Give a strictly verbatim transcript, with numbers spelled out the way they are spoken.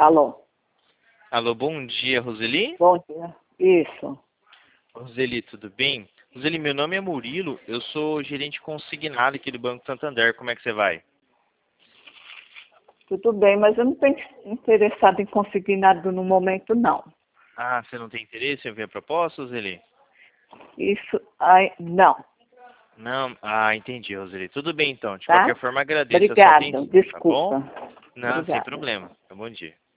Alô? Alô, bom dia, Roseli? Bom dia. Isso. Roseli, tudo bem? Roseli, meu nome é Murilo, eu sou gerente consignado aqui do Banco Santander, como é que você vai? Tudo bem, mas eu não estou interessado em conseguir nada no momento, não. Ah, você não tem interesse em ver a proposta, Roseli? Isso, ai, não. Não? Ah, entendi, Roseli. Tudo bem então, de Tá? qualquer forma agradeço a sua Obrigada. atenção, tá bom? Desculpa. Não, sem Obrigada. problema. Bom dia.